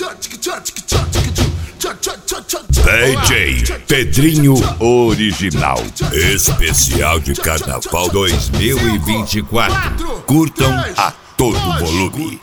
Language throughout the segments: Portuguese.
DJ Pedrinho Original, especial de Carnaval 2024. Curtam a todo volume.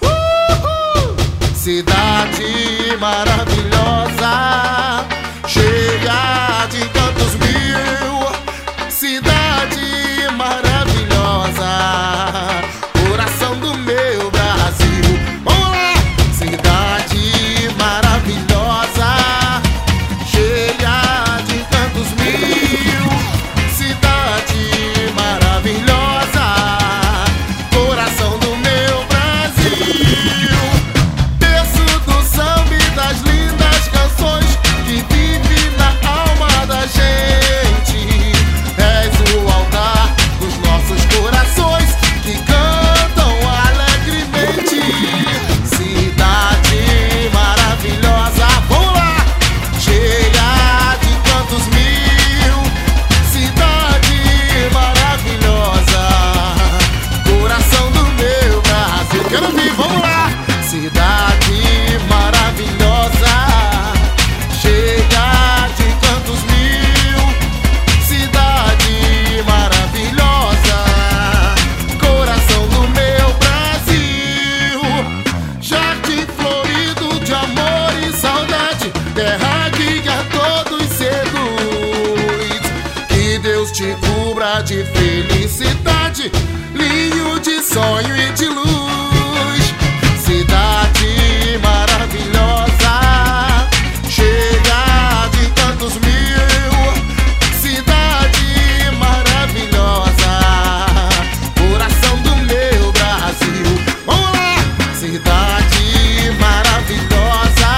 Cidade maravilhosa, cheia de tantos mil. Cidade maravilhosa, coração do meu Brasil. Vamos lá! Cidade maravilhosa, cheia de tantos mil. Cidade maravilhosa, coração do meu Brasil. Berço do samba e das lindas canções que vive na alma da gente. És o altar dos nossos corações que cantam alegremente. Cidade maravilhosa, vamos lá! Cheia de tantos mil. Cidade maravilhosa, coração do meu Brasil. Quero ouvir, vamos lá! Cidade maravilhosa, cheia de tantos mil. Cidade maravilhosa, coração do meu Brasil. Jardim florido de amor e saudade, terra que a todos seduz. Que Deus te cubra de felicidade, linho de sonho e de luz. Cidade maravilhosa, cheia de tantos mil. Cidade maravilhosa, coração do meu Brasil. Vamos lá! Cidade maravilhosa,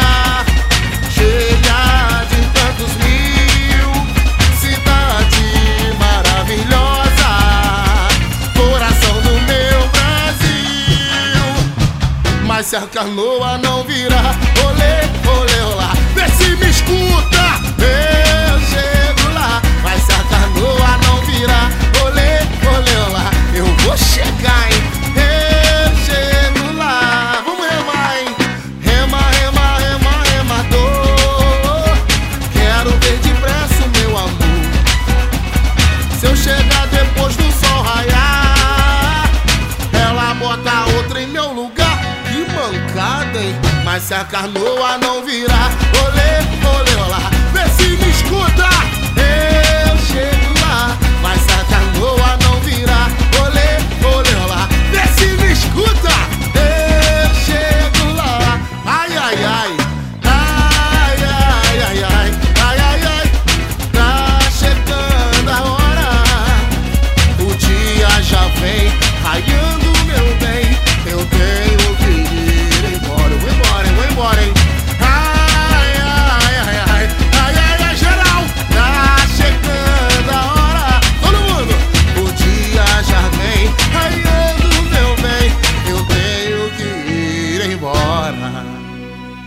cheia de tantos mil. Cidade maravilhosa, coração do meu Brasil. Mas se a canoa não virar, olê, olê, olá, vê se me escuta, eu chego lá. Mas se a canoa não virar, olê, olê, olá, eu vou chegar, hein, eu chego lá. Vamos remar, hein, rema, rema, rema, remador. Quero ver depressa o meu amor. Se eu chegar depois do sol raiar, ela bota outra em meu lugar. Que mancada, hein? Mas se a canoa não virar, olê, olê, olá, vê se me escuta, eu chego lá. Mas se a canoa não virar, olê, olê, olá, vê se me escuta, eu chego lá. Ai, ai, ai.